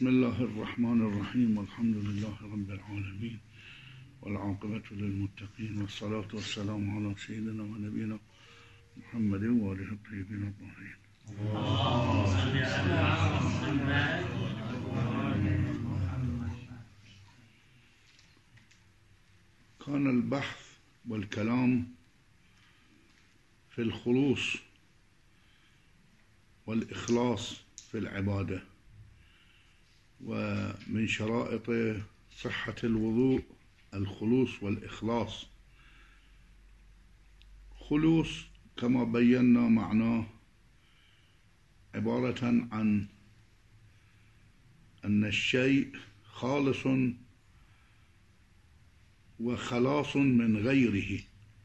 بسم الله الرحمن الرحيم والحمد لله رب العالمين والعاقبة للمتقين والصلاة والسلام على سيدنا ونبينا محمد وآله الطيبين الطاهرين. كان البحث والكلام في الخلوص والإخلاص في العبادة، ومن شرائط صحة الوضوء الخلوص والإخلاص. خلوص كما بينا معناه عبارة عن أن الشيء خالص وخلاص من غيره،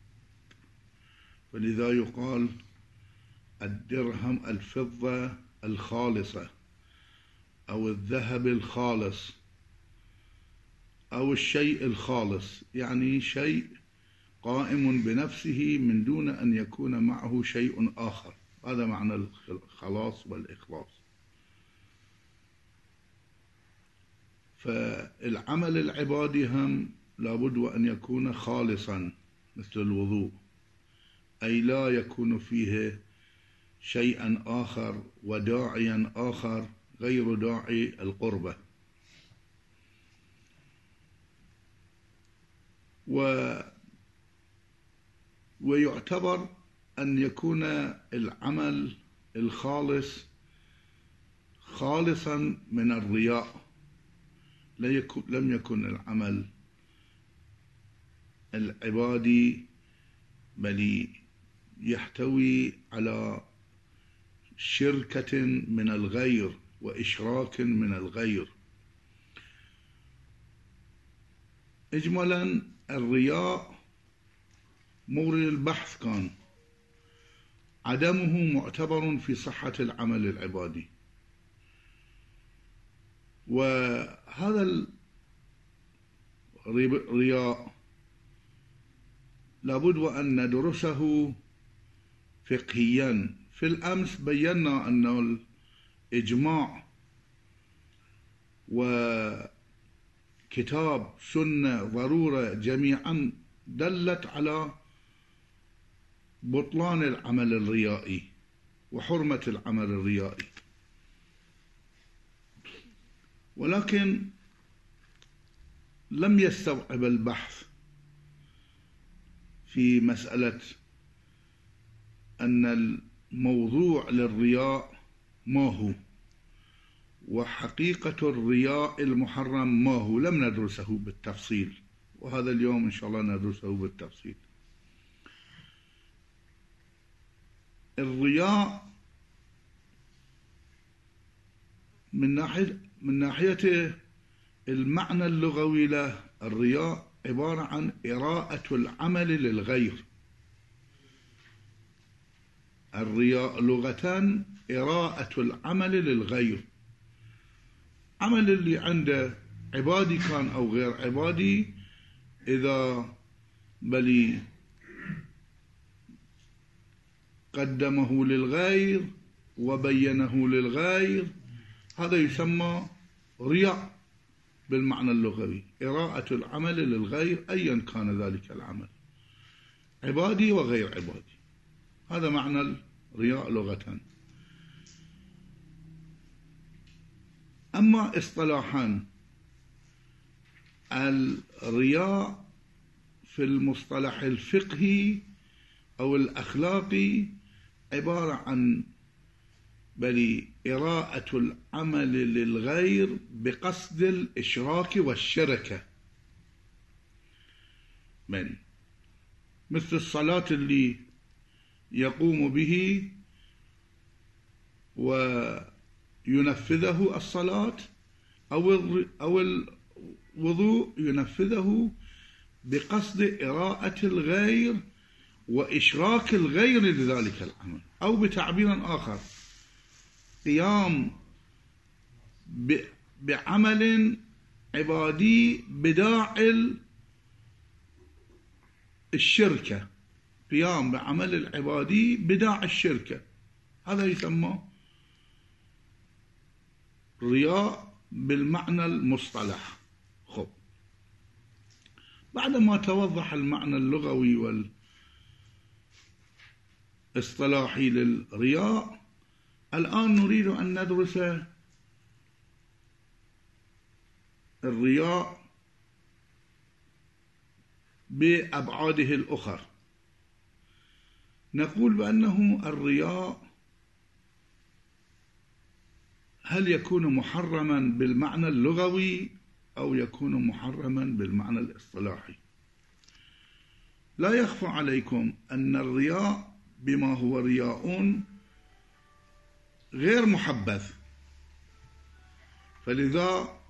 فلذا يقال الدرهم الفضة الخالصة أو الذهب الخالص أو الشيء الخالص، يعني شيء قائم بنفسه من دون أن يكون معه شيء آخر. هذا معنى الخلاص والإخلاص. فالعمل العبادي هم لابد أن يكون خالصا مثل الوضوء، أي لا يكون فيه شيئا آخر وداعيا آخر غير داعي القربة. ويعتبر أن يكون العمل الخالص خالصا من الرياء، لم يكن العمل العبادي بل يحتوي على شركة من الغير وإشراك من الغير. إجمالا الرياء مورد البحث كان عدمه معتبر في صحة العمل العبادي، وهذا الرياء لابد وأن ندرسه فقهيا. في الأمس بينا أن الإجماع وكتاب سنة ضرورة جميعا دلت على بطلان العمل الريائي وحرمة العمل الريائي، ولكن لم يستوعب البحث في مسألة أن الموضوع للرياء ما هو وحقيقة الرياء المحرم ما هو. لم ندرسه بالتفصيل، وهذا اليوم إن شاء الله ندرسه بالتفصيل. الرياء من ناحية المعنى اللغوي له، الرياء عبارة عن إراءة العمل للغير. الرياء لغة إراءة العمل للغير، عمل اللي عنده عبادي كان أو غير عبادي، إذا بلي قدمه للغير وبينه للغير، هذا يسمى رياء بالمعنى اللغوي، إراءة العمل للغير أيا كان ذلك العمل عبادي وغير عبادي. هذا معنى الرياء لغة. أما اصطلاحا، الرياء في المصطلح الفقهي أو الأخلاقي عبارة عن بل إراءة العمل للغير بقصد الإشراك والشركة، مثل الصلاة اللي يقوم به وينفذه الصلاة، أو الوضوء ينفذه بقصد إراءة الغير وإشراك الغير لذلك العمل، أو بتعبير آخر قيام بعمل عبادي بداعي الشركة، قيام بعمل العبادي بداعي الشركة، هذا يسمى رياء بالمعنى المصطلح. خب، بعدما توضح المعنى اللغوي والاصطلاحي للرياء، الآن نريد أن ندرس الرياء بأبعاده الأخرى. نقول بأنه الرياء هل يكون محرما بالمعنى اللغوي أو يكون محرما بالمعنى الاصطلاحي؟ لا يخفى عليكم أن الرياء بما هو رياء غير محبذ، فلذا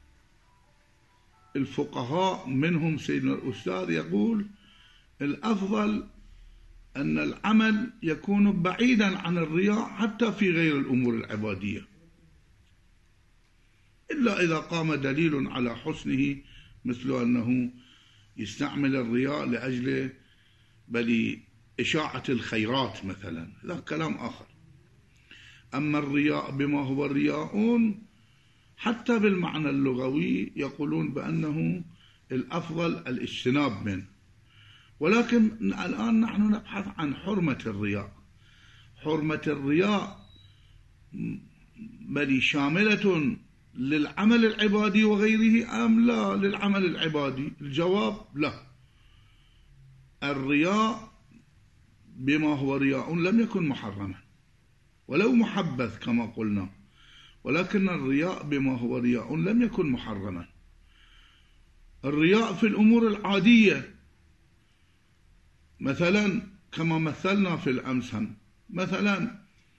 الفقهاء منهم سيدنا الأستاذ يقول الأفضل أن العمل يكون بعيدا عن الرياء حتى في غير الأمور العبادية، إلا إذا قام دليل على حسنه، مثل أنه يستعمل الرياء لأجل بل إشاعة الخيرات مثلا، هذا كلام آخر. أما الرياء بما هو الرياء حتى بالمعنى اللغوي يقولون بأنه الأفضل الاجتناب منه، ولكن الآن نحن نبحث عن حرمة الرياء. حرمة الرياء بل شاملة للعمل العبادي وغيره أم لا للعمل العبادي؟ الجواب لا. الرياء بما هو رياء لم يكن محرما ولو محبذ كما قلنا، ولكن الرياء بما هو رياء لم يكن محرما. الرياء في الأمور العادية مثلا كما مثلنا في الأمس، مثلا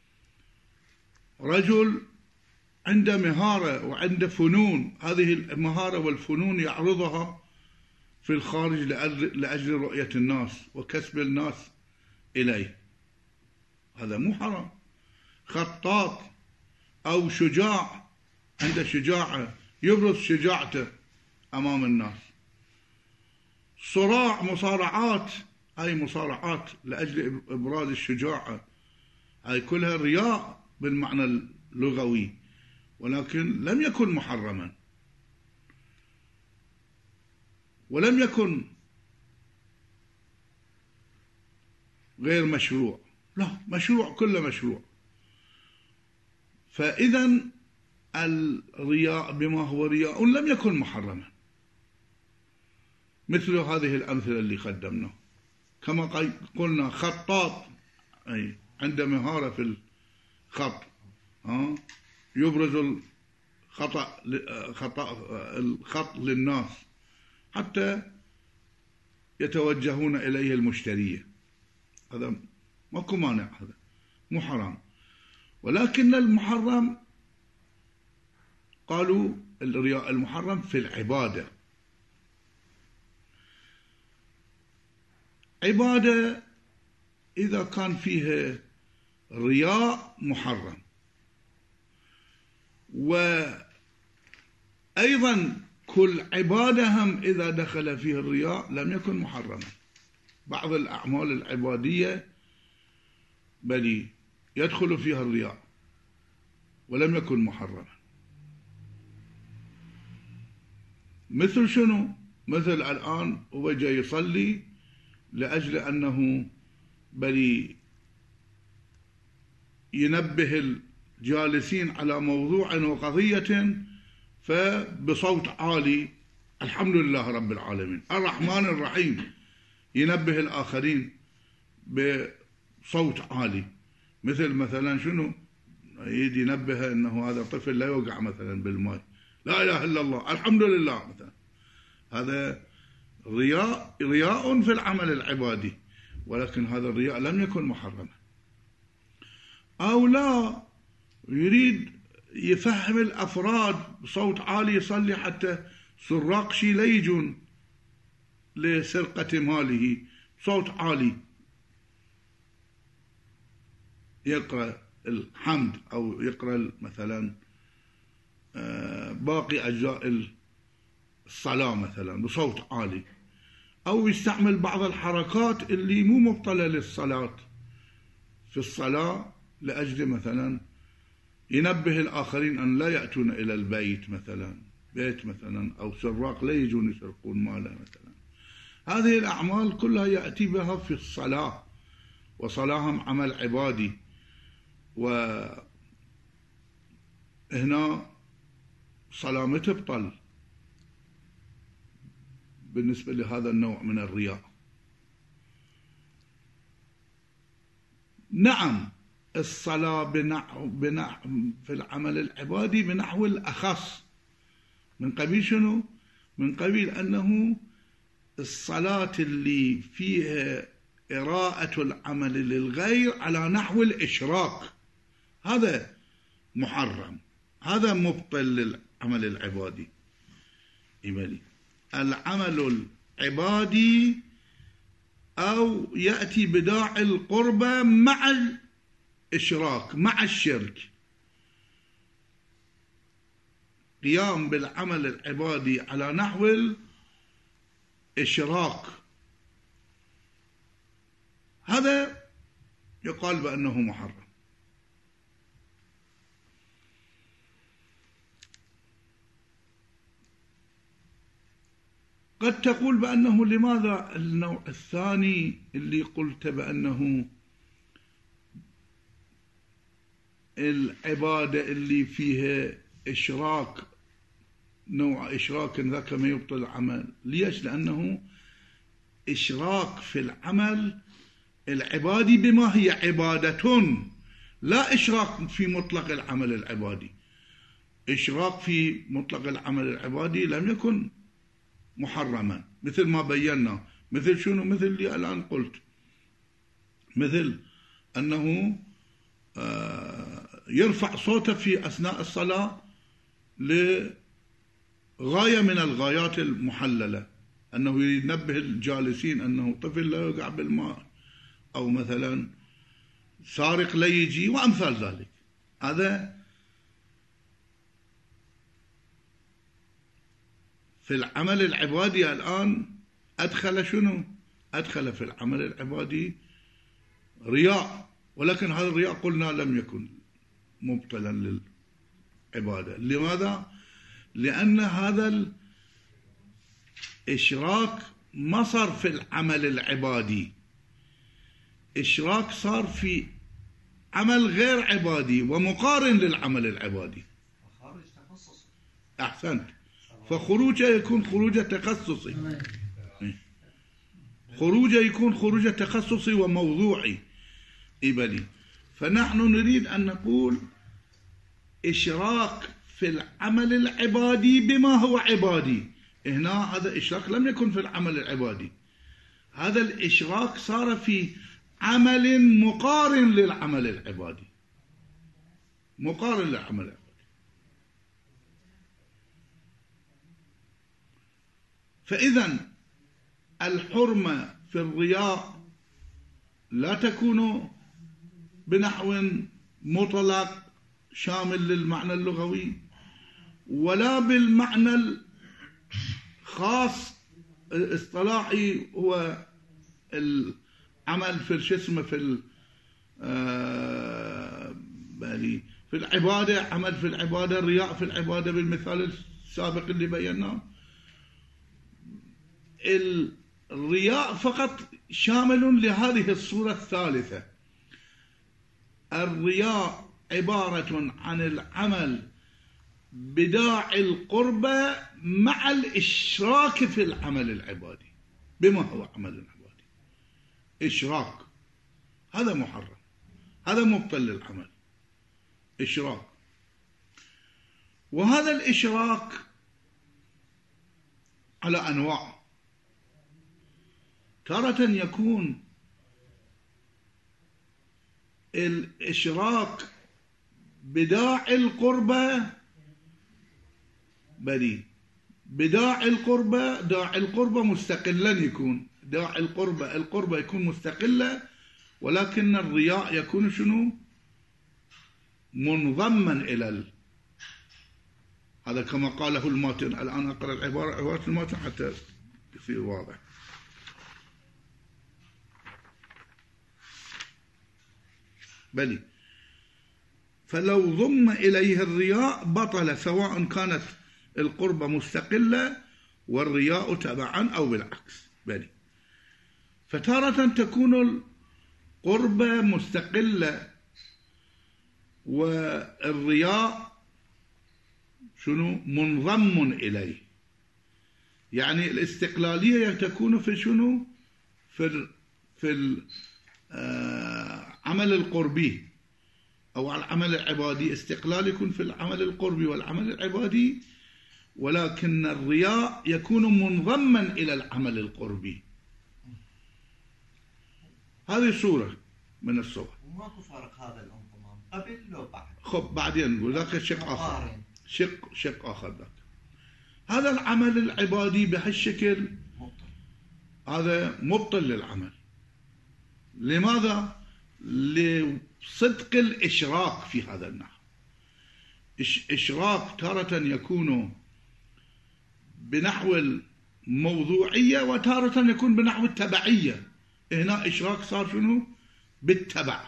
رجل عنده مهارة وعنده فنون، هذه المهارة والفنون يعرضها في الخارج لأجل رؤية الناس وكسب الناس إليه، هذا مو حرام. خطاط أو شجاع، عنده شجاعة يبرز شجاعته أمام الناس. صراع، مصارعات، هاي مصارعات لأجل إبراز الشجاعة، هاي كلها رياء بالمعنى اللغوي، ولكن لم يكن محرما ولم يكن غير مشروع، لا، مشروع، كله مشروع. فإذا الرياء بما هو رياء لم يكن محرما، مثل هذه الأمثلة اللي قدمناها. كما قلنا خطاط، أي عنده مهارة في الخط، يبرز الخط للناس حتى يتوجهون إليه المشترية، هذا ماكو مانع، هذا مو حرام. ولكن المحرم، قالوا الرياء المحرم في العبادة. عبادة إذا كان فيها رياء محرم، وأيضا كل عبادة هم إذا دخل فيها الرياء لم يكن محرما. بعض الأعمال العبادية بل يدخل فيها الرياء ولم يكن محرما. مثل شنو؟ مثل الآن هو جاي يصلي لأجل أنه بل ينبه الجالسين على موضوع وقضية، فبصوت عالي الحمد لله رب العالمين الرحمن الرحيم، ينبه الآخرين بصوت عالي. مثلا شنو؟ يجي ينبه أنه هذا طفل لا يوقع مثلا بالماء، لا إله إلا الله الحمد لله مثلا. هذا رياء في العمل العبادي، ولكن هذا الرياء لم يكن محرما. أو لا، يريد يفهم الأفراد بصوت عالي، يصلي حتى سراقشي لا يجون لسرقة ماله، صوت عالي يقرأ الحمد أو يقرأ مثلا باقي أجزاء الصلاة مثلا بصوت عالي، أو يستعمل بعض الحركات اللي مو مبطلة للصلاة في الصلاة لأجل مثلا ينبه الآخرين أن لا يأتون إلى البيت مثلا، بيت مثلا، أو سراق لا يجون يسرقون ماله مثلا. هذه الأعمال كلها يأتي بها في الصلاة، وصلاهم عمل عبادي، وهنا صلاة تبطل بالنسبة لهذا النوع من الرياء. نعم، الصلاة في العمل العبادي بنحو الأخص، من قبيل شنو؟ من قبيل أنه الصلاة اللي فيها إراءة العمل للغير على نحو الإشراك، هذا محرم، هذا مبطل للعمل العبادي. إبالي العمل العبادي أو يأتي بداعي القربة مع الإشراك، مع الشرك. قيام بالعمل العبادي على نحو الإشراك، هذا يقال بأنه محرم. قد تقول بأنه لماذا النوع الثاني اللي قلت بأنه العبادة اللي فيها إشراك، نوع إشراك ذاك ما يبطل العمل، ليش؟ لأنه إشراك في العمل العبادي بما هي عبادة، لا إشراك في مطلق العمل العبادي. إشراك في مطلق العمل العبادي لم يكن محرما، مثل ما بينا. مثل شنو؟ مثل اللي الآن قلت، مثل أنه يرفع صوته في أثناء الصلاة لغاية من الغايات المحللة، أنه ينبه الجالسين أنه طفل لا يقع بالماء، أو مثلا سارق لا يجي، وأمثال ذلك. هذا في العمل العبادي الآن أدخل شنو؟ أدخل في العمل العبادي رياء، ولكن هذا الرياء قلنا لم يكن مبطلا للعبادة. لماذا؟ لأن هذا الإشراك ما صار في العمل العبادي، إشراك صار في عمل غير عبادي ومقارن للعمل العبادي. أحسنت. فخروجه يكون خروجه تخصصي، خروجه يكون خروجه تخصصي وموضوعي. إبلي فنحن نريد أن نقول إشراك في العمل العبادي بما هو عبادي. هنا هذا إشراك لم يكن في العمل العبادي، هذا الإشراك صار في عمل مقارن للعمل العبادي، مقارن للعمل العبادي. فإذا الحرمة في الرياء لا تكون بنحو مطلق شامل للمعنى اللغوي، ولا بالمعنى الخاص الاصطلاحي، هو العمل في الجسم في في العبادة، عمل في العبادة، الرياء في العبادة بالمثال السابق اللي بيناه. الرياء فقط شامل لهذه الصورة الثالثة. الرياء عبارة عن العمل بداعي القربة مع الإشراك في العمل العبادي بما هو عمل عبادي. إشراك هذا محرم، هذا مبطل للعمل، إشراك. وهذا الإشراك على أنواع. تارة يكون الإشراك بداعي القربة بداعي القربة، داعي القربة مستقلا، يكون داعي القربة يكون مستقلة، ولكن الرياء يكون شنو؟ منضما إلى هذا كما قاله الماتن. الآن أقرأ عبارة الماتن حتى يصير واضح. فلو ضم إليه الرياء بطل، سواء كانت القربة مستقلة والرياء تبعا أو بالعكس. بلي فتارة تكون القربة مستقلة والرياء شنو منضم إليه، يعني الاستقلالية تكون في شنو في العمل القربي أو العمل العبادي. استقلال يكون في العمل القربي والعمل العبادي، ولكن الرياء يكون منضما إلى العمل القربي. هذه صورة من الصور. وماكو فرق هذا الانضمام قبل لو بعد؟ خب بعدين نقول ذاك شق آخر، شق آخر ذاك. هذا العمل العبادي بهالشكل هذا مبطل للعمل. لماذا؟ لصدق الإشراك في هذا النحو. إشراك تارة يكون بنحو الموضوعية وتارة يكون بنحو التبعية. هنا إشراك صار شنو؟ بالتبع.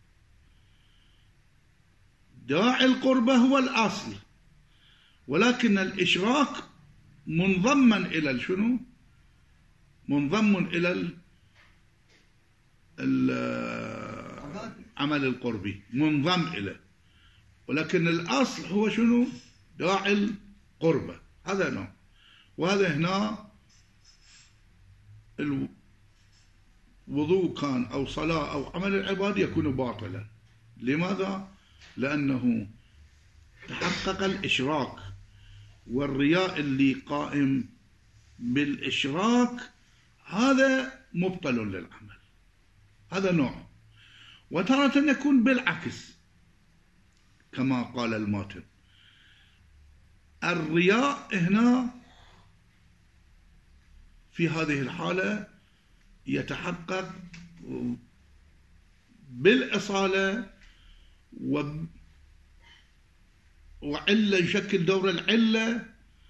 داعي القربة هو الأصل، ولكن الإشراك منضما إلى الشنو؟ منضم إلى العمل القربي، منضم إليه، ولكن الأصل هو شنو؟ داعي القربة. هذا نوع. وهذا هنا الوضوء كان أو صلاة أو عمل العبادة يكون باطلا. لماذا؟ لأنه تحقق الإشراك، والرياء اللي قائم بالإشراك هذا مبطل للعمل. هذا نوع. وتارة يكون بالعكس كما قال الماتن. الرياء هنا في هذه الحالة يتحقق بالإصالة وعلة، يشكل دور العلة،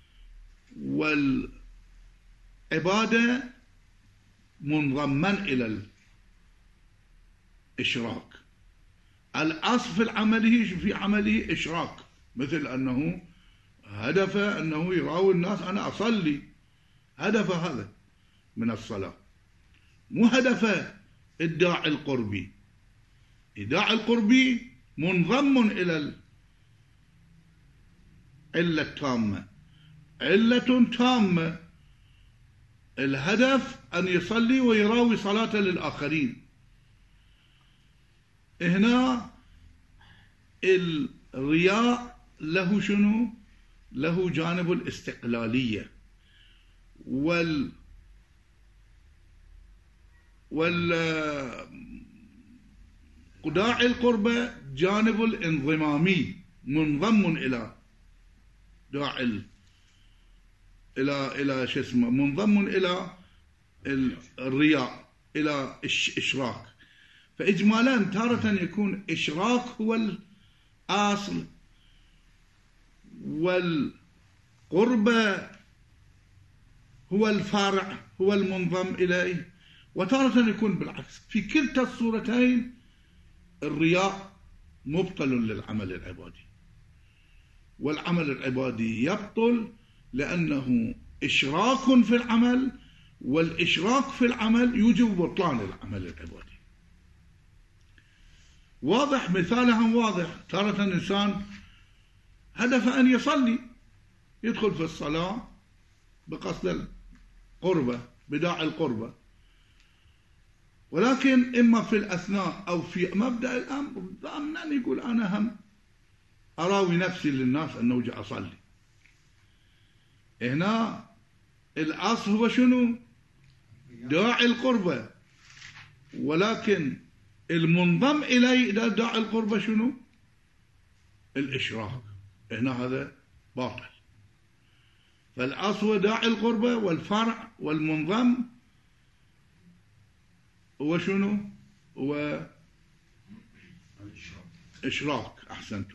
والعبادة منضما إلى الإشراك. الأصل في عمله إشراك، مثل أنه هدفه أنه يراوي الناس أنا أصلي، هدف هذا من الصلاة، مو هدفه الداعي القربي. الداعي القربي منضم إلى العلة التامة، علة تامة، الهدف أن يصلي ويراوي صلاة للآخرين. هنا الرياء له شنو؟ له جانب الاستقلالية داعي القربة جانب الانضمامي، منضم إلى داعي إلى شو اسمه، منضم إلى الرياء، إلى الإشراك. فإجمالا تارة يكون إشراك هو الأصل والقربة هو الفارع، هو المنضم إليه، وتارة يكون بالعكس. في كلتا الصورتين الرياء مبطل للعمل العبادي، والعمل العبادي يبطل لأنه إشراك في العمل، والإشراك في العمل يوجب بطلان العمل العبادي. واضح؟ مثالها واضح. تارة الإنسان هدف أن يصلي، يدخل في الصلاة بقصد القربة، بداعي القربة، ولكن إما في الأثناء أو في مبدأ الأمر ضامنا يقول أنا هم أراوي نفسي للناس أنه جاء أصلي. هنا الأصل هو شنو؟ داعي القربة، ولكن المنضم إليه إلى داعي القربة شنو؟ الإشراك. هنا هذا باطل. فالأصل هو داعي القربة، والفرع والمنضم هو شنو؟ هو إشراك. أحسنتم.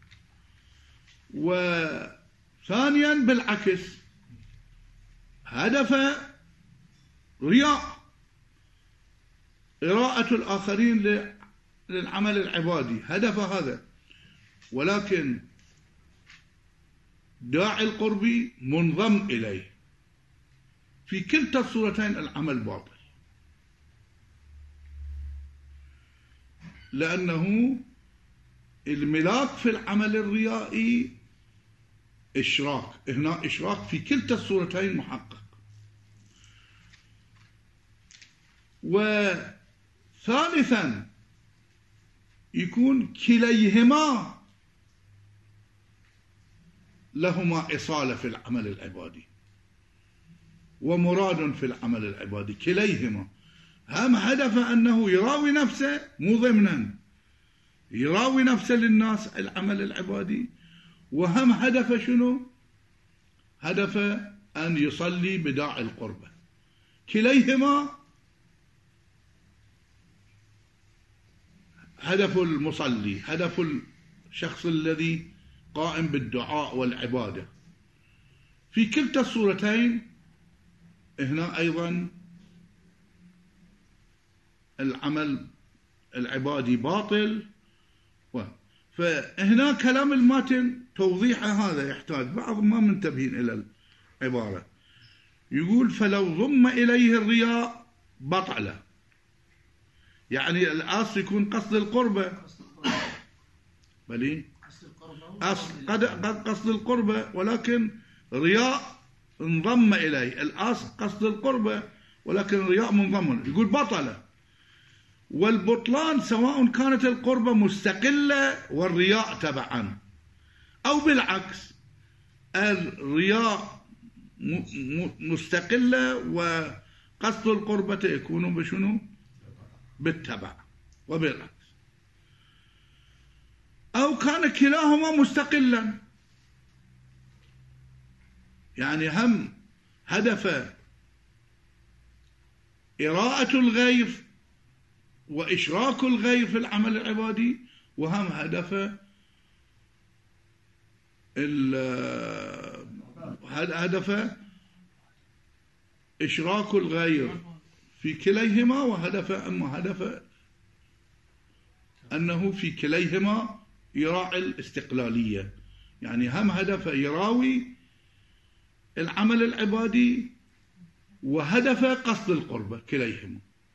وثانيا بالعكس، هدف رياء، إراءة الآخرين للعمل العبادي، هدف هذا، ولكن داعي القرب منضم إليه. في كلتا الصورتين العمل باطل، لأنه الملاك في العمل الريائي إشراك، هنا إشراك في كلتا الصورتين محقق. وثالثا يكون كليهما لهما إصالة في العمل العبادي ومراد في العمل العبادي، كليهما هم هدف أنه يراوي نفسه مو ضمنا، يراوي نفسه للناس العمل العبادي، وهم هدف شنو؟ هدف أن يصلي بداعي القربة. كليهما هدف المصلي، هدف الشخص الذي قائم بالدعاء والعبادة. في كلتا الصورتين هنا أيضا العمل العبادي باطل. فهنا كلام الماتن توضيح هذا يحتاج، بعض ما منتبهين إلى العبارة. يقول فلو ضم إليه الرياء بطل، يعني الأصل يكون قصد القربة، بلي أصل قد قصد القربة، ولكن رياء انضم إليه. الأصل قصد القربة ولكن رياء منضم، يقول بطل. والبطلان سواء كانت القربة مستقلة والرياء تبعا، أو بالعكس الرياء مستقلة وقصد القربة يكون بشنو؟ بالتبع، وبالعكس. أو كان كلاهما مستقلا، يعني هم هدف إراءة الغير وإشراك الغير في العمل العبادي، وهم هدف إشراك الغير في كليهما، وهدف أنه في كليهما يراعي الاستقلالية، يعني هم هدف يراوي العمل العبادي وهدف قصد القربة كليهما.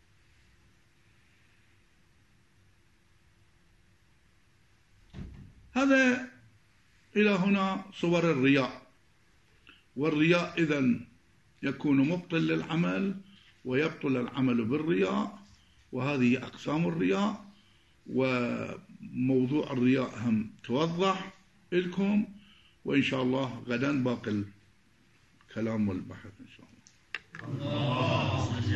هذا إلى هنا صور الرياء. والرياء إذن يكون مبطل للعمل ويبطل العمل بالرياء، وهذه أقسام الرياء، وموضوع الرياء هم توضح لكم، وإن شاء الله غدا باقي الكلام والبحث إن شاء الله.